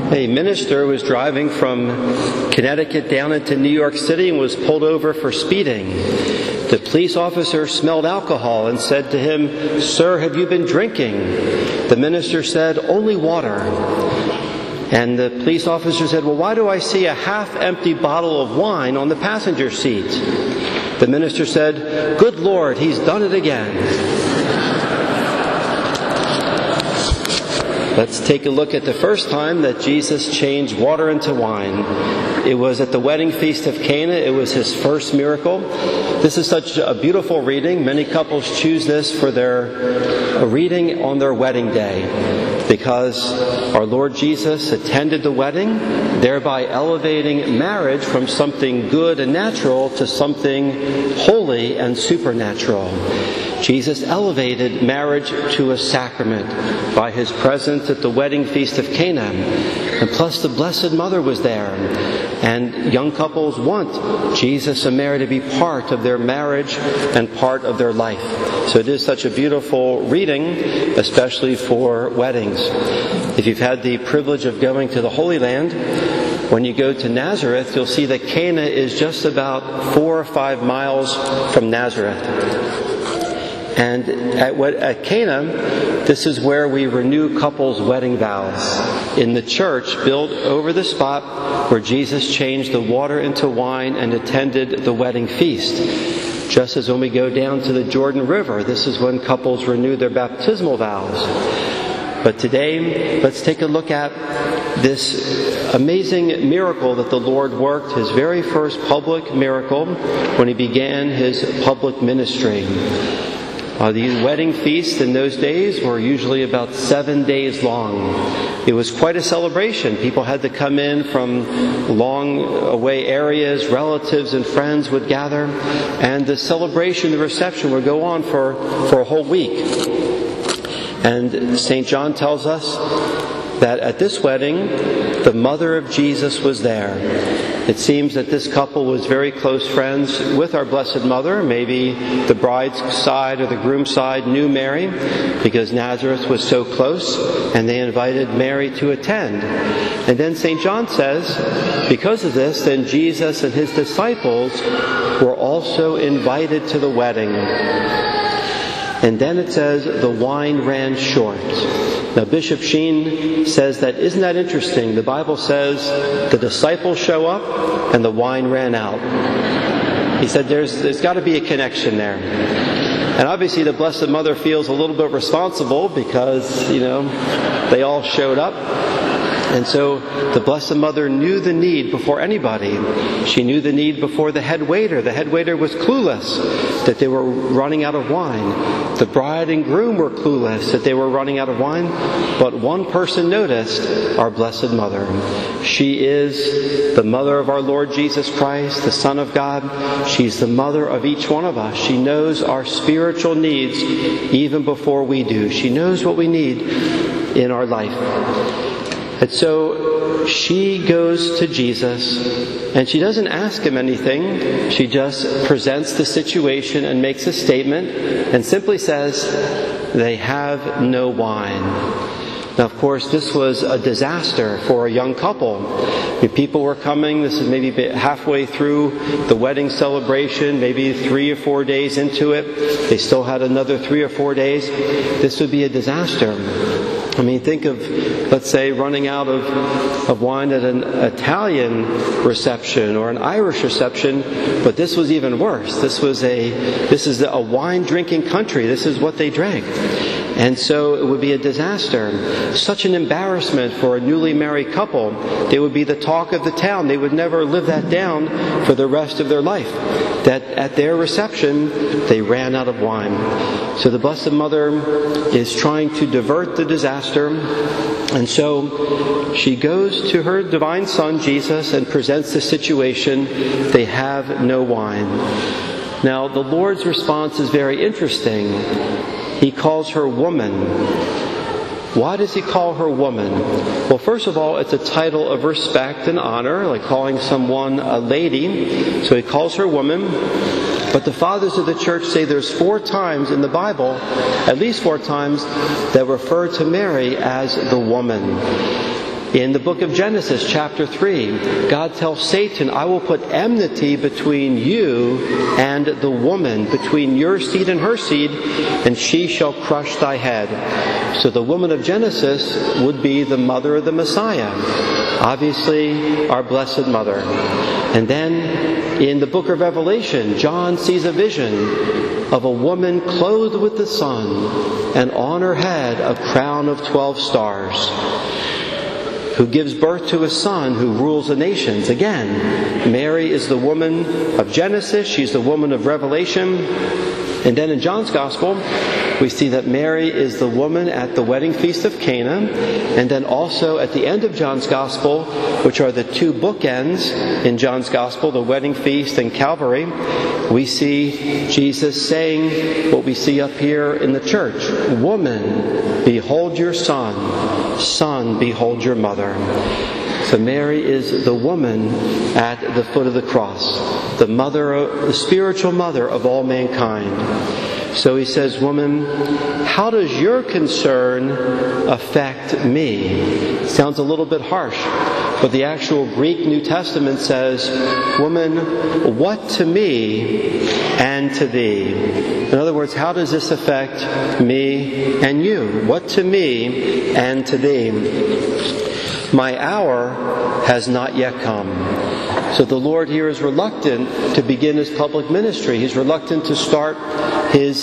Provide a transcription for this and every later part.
A minister was driving from Connecticut down into New York City and was pulled over for speeding. The police officer smelled alcohol and said to him, "Sir, have you been drinking?" The minister said, "Only water." And the police officer said, "Well, why do I see a half-empty bottle of wine on the passenger seat?" The minister said, "Good Lord, he's done it again." Let's take a look at the first time that Jesus changed water into wine. It was at the wedding feast of Cana. It was his first miracle. This is such a beautiful reading. Many couples choose this for their reading on their wedding day, because our Lord Jesus attended the wedding, thereby elevating marriage from something good and natural to something holy and supernatural. Jesus elevated marriage to a sacrament by his presence at the wedding feast of Cana. And plus the Blessed Mother was there. And young couples want Jesus and Mary to be part of their marriage and part of their life. So it is such a beautiful reading, especially for weddings. If you've had the privilege of going to the Holy Land, when you go to Nazareth, you'll see that Cana is just about 4 or 5 miles from Nazareth. And at Cana, this is where we renew couples' wedding vows in the church built over the spot where Jesus changed the water into wine and attended the wedding feast. Just as when we go down to the Jordan River, this is when couples renew their baptismal vows. But today, let's take a look at this amazing miracle that the Lord worked, his very first public miracle when he began his public ministry. The wedding feasts in those days were usually about 7 days long. It was quite a celebration. People had to come in from long away areas. Relatives and friends would gather. And the celebration, the reception would go on for a whole week. And St. John tells us that at this wedding, the mother of Jesus was there. It seems that this couple was very close friends with our Blessed Mother. Maybe the bride's side or the groom's side knew Mary because Nazareth was so close, and they invited Mary to attend. And then St. John says, because of this, then Jesus and his disciples were also invited to the wedding. And then it says, the wine ran short. Now, Bishop Sheen says that, isn't that interesting? The Bible says the disciples show up and the wine ran out. He said there's got to be a connection there. And obviously the Blessed Mother feels a little bit responsible because, they all showed up. And so the Blessed Mother knew the need before anybody. She knew the need before the head waiter. The head waiter was clueless that they were running out of wine. The bride and groom were clueless that they were running out of wine. But one person noticed, our Blessed Mother. She is the mother of our Lord Jesus Christ, the Son of God. She's the mother of each one of us. She knows our spiritual needs even before we do. She knows what we need in our life. And so she goes to Jesus, and she doesn't ask him anything. She just presents the situation and makes a statement and simply says, they have no wine. Now, of course, this was a disaster for a young couple. People were coming. This is maybe halfway through the wedding celebration, maybe 3 or 4 days into it. They still had another 3 or 4 days. This would be a disaster. I mean, think of, let's say, running out of wine at an Italian reception or an Irish reception, but this was even worse. This is a wine-drinking country. This is what they drank. And so it would be a disaster. Such an embarrassment for a newly married couple. They would be the talk of the town. They would never live that down for the rest of their life. That at their reception, they ran out of wine. So the Blessed Mother is trying to divert the disaster. And so she goes to her divine Son, Jesus, and presents the situation. They have no wine. Now, the Lord's response is very interesting. He calls her woman. Why does he call her woman? Well, first of all, it's a title of respect and honor, like calling someone a lady. So he calls her woman. But the fathers of the church say there's 4 times in the Bible, at least 4 times, that refer to Mary as the woman. In the book of Genesis, chapter 3, God tells Satan, I will put enmity between you and the woman, between your seed and her seed, and she shall crush thy head. So the woman of Genesis would be the mother of the Messiah. Obviously, our Blessed Mother. And then in the book of Revelation, John sees a vision of a woman clothed with the sun, and on her head a crown of 12 stars, who gives birth to a son who rules the nations. Again, Mary is the woman of Genesis. She's the woman of Revelation. And then in John's Gospel, we see that Mary is the woman at the wedding feast of Cana. And then also at the end of John's Gospel, which are the two bookends in John's Gospel, the wedding feast and Calvary, we see Jesus saying what we see up here in the church. Woman, behold your son. Son, behold your mother. So Mary is the woman at the foot of the cross, the mother, the spiritual mother of all mankind. So he says, woman, how does your concern affect me? Sounds a little bit harsh, but the actual Greek New Testament says, woman, what to me and to thee? In other words, how does this affect me and you? What to me and to thee? My hour has not yet come. So the Lord here is reluctant to begin His public ministry. He's reluctant to start His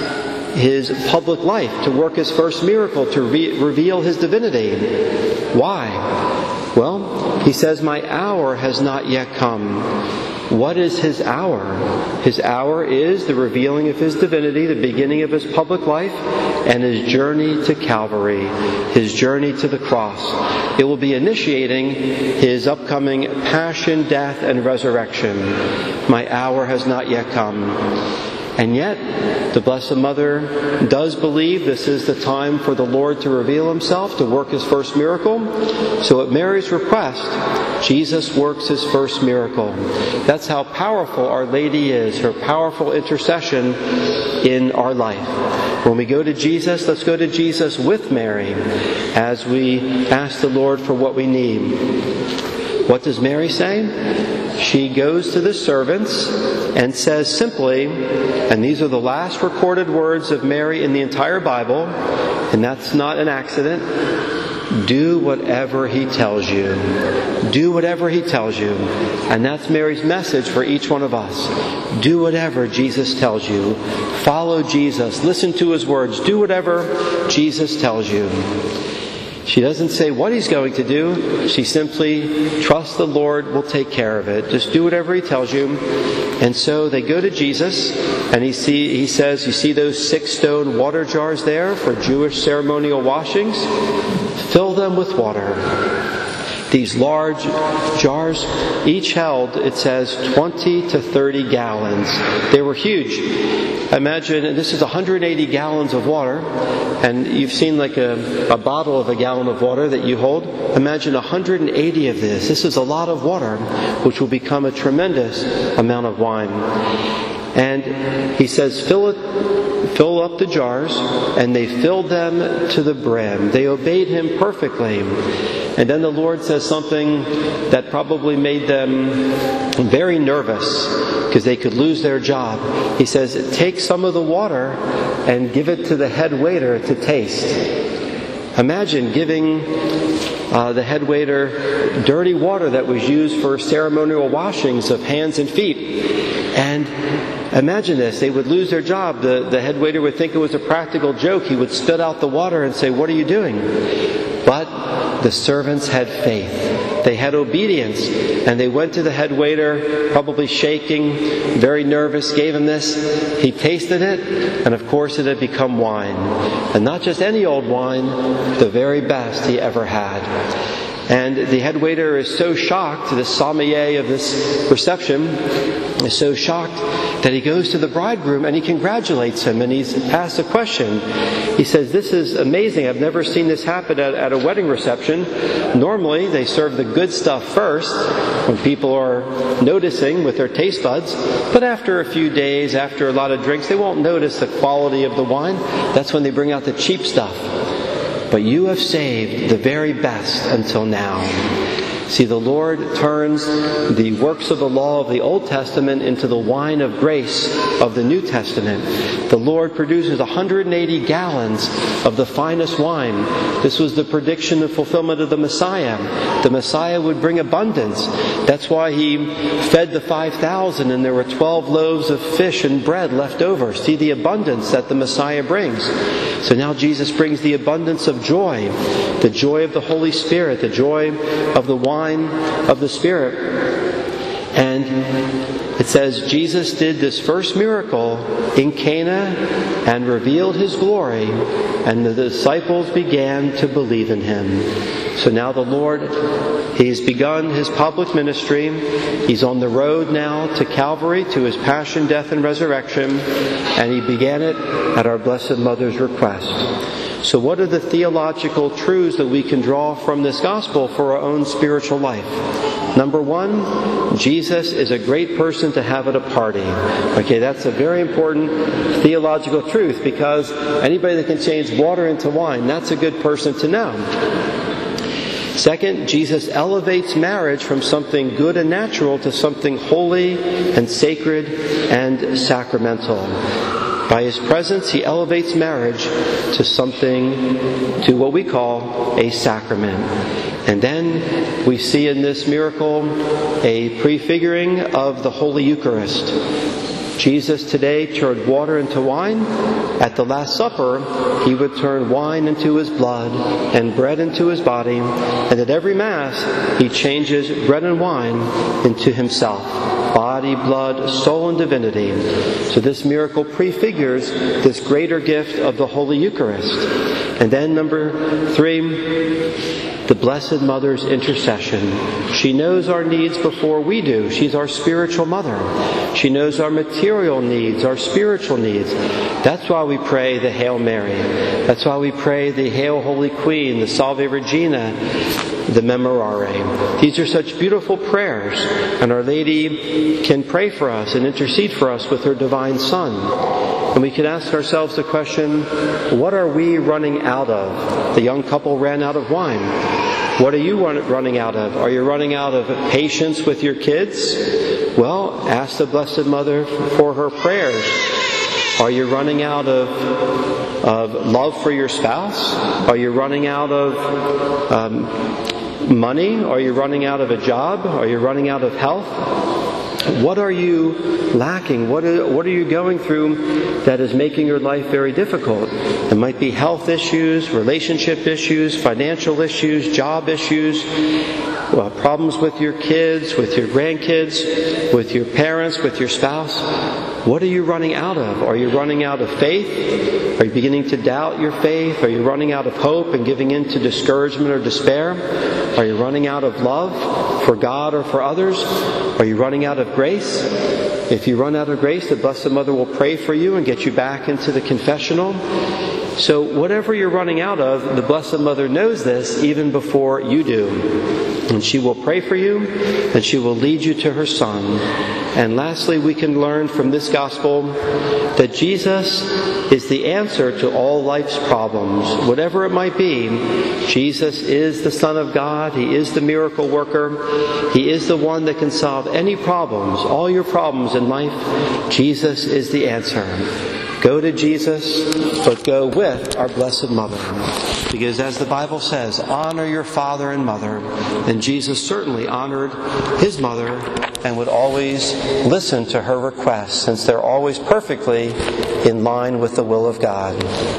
public life, to work His first miracle, to reveal His divinity. Why? Well, He says, my hour has not yet come. What is His hour? His hour is the revealing of His divinity, the beginning of His public life, and His journey to Calvary, His journey to the cross. It will be initiating His upcoming passion, death, and resurrection. My hour has not yet come. And yet, the Blessed Mother does believe this is the time for the Lord to reveal Himself, to work His first miracle. So at Mary's request, Jesus works His first miracle. That's how powerful Our Lady is, her powerful intercession in our life. When we go to Jesus, let's go to Jesus with Mary as we ask the Lord for what we need. What does Mary say? She goes to the servants and says simply, and these are the last recorded words of Mary in the entire Bible, and that's not an accident, do whatever He tells you. Do whatever He tells you. And that's Mary's message for each one of us. Do whatever Jesus tells you. Follow Jesus. Listen to His words. Do whatever Jesus tells you. She doesn't say what He's going to do. She simply trusts the Lord will take care of it. Just do whatever He tells you. And so they go to Jesus, and He says, you see those 6 stone water jars there for Jewish ceremonial washings? Fill them with water. These large jars, each held, it says, 20 to 30 gallons. They were huge. Imagine, and this is 180 gallons of water, and you've seen like a bottle of a gallon of water that you hold. Imagine 180 of this. This is a lot of water, which will become a tremendous amount of wine. And He says, fill up the jars, and they filled them to the brim. They obeyed Him perfectly. And then the Lord says something that probably made them very nervous, because they could lose their job. He says, take some of the water and give it to the head waiter to taste. Imagine giving the head waiter dirty water that was used for ceremonial washings of hands and feet. And imagine this, they would lose their job. The head waiter would think it was a practical joke. He would spit out the water and say, what are you doing? But the servants had faith. They had obedience, and they went to the head waiter, probably shaking, very nervous, gave him this. He tasted it, and of course it had become wine. And not just any old wine, the very best he ever had. And the head waiter is so shocked, the sommelier of this reception is so shocked that he goes to the bridegroom and he congratulates him, and he's asked a question. He says, this is amazing. I've never seen this happen at a wedding reception. Normally they serve the good stuff first when people are noticing with their taste buds. But after a few days, after a lot of drinks, they won't notice the quality of the wine. That's when they bring out the cheap stuff. but you have saved the very best until now. See, the Lord turns the works of the law of the Old Testament into the wine of grace of the New Testament. The Lord produces 180 gallons of the finest wine. This was the prediction and fulfillment of the Messiah. The Messiah would bring abundance. That's why He fed the 5,000 and there were 12 loaves of fish and bread left over. See the abundance that the Messiah brings. So now Jesus brings the abundance of joy, the joy of the Holy Spirit, the joy of the wine of the Spirit. And it says Jesus did this first miracle in Cana and revealed His glory, and the disciples began to believe in Him. So now the Lord, He's begun His public ministry. He's on the road now to Calvary, to His passion, death, and resurrection, and He began it at our Blessed Mother's request. So what are the theological truths that we can draw from this gospel for our own spiritual life? Number one, Jesus is a great person to have at a party. Okay, that's a very important theological truth, because anybody that can change water into wine, that's a good person to know. Second, Jesus elevates marriage from something good and natural to something holy and sacred and sacramental. By His presence, He elevates marriage to what we call a sacrament. And then we see in this miracle a prefiguring of the Holy Eucharist. Jesus today turned water into wine. At the Last Supper, He would turn wine into His blood and bread into His body. And at every Mass, He changes bread and wine into Himself. Body, blood, soul, and divinity. So this miracle prefigures this greater gift of the Holy Eucharist. And then number 3, the Blessed Mother's intercession. She knows our needs before we do. She's our spiritual mother. She knows our material needs, our spiritual needs. That's why we pray the Hail Mary. That's why we pray the Hail Holy Queen, the Salve Regina, the Memorare. These are such beautiful prayers, and Our Lady can pray for us and intercede for us with her Divine Son. And we can ask ourselves the question, what are we running out of? The young couple ran out of wine. What are you running out of? Are you running out of patience with your kids? Well, ask the Blessed Mother for her prayers. Are you running out of love for your spouse? Are you running out of money? Are you running out of a job? Are you running out of health? What are you lacking? What are you going through that is making your life very difficult? It might be health issues, relationship issues, financial issues, job issues, problems with your kids, with your grandkids, with your parents, with your spouse. What are you running out of? Are you running out of faith? Are you beginning to doubt your faith? Are you running out of hope and giving in to discouragement or despair? Are you running out of love for God or for others? Are you running out of grace? If you run out of grace, the Blessed Mother will pray for you and get you back into the confessional. So whatever you're running out of, the Blessed Mother knows this even before you do. And she will pray for you, and she will lead you to her Son. And lastly, we can learn from this gospel that Jesus is the answer to all life's problems. Whatever it might be, Jesus is the Son of God. He is the miracle worker. He is the one that can solve any problems, all your problems in life. Jesus is the answer. Go to Jesus, but go with our Blessed Mother. Because as the Bible says, honor your father and mother. And Jesus certainly honored His mother and would always listen to her requests, since they're always perfectly in line with the will of God.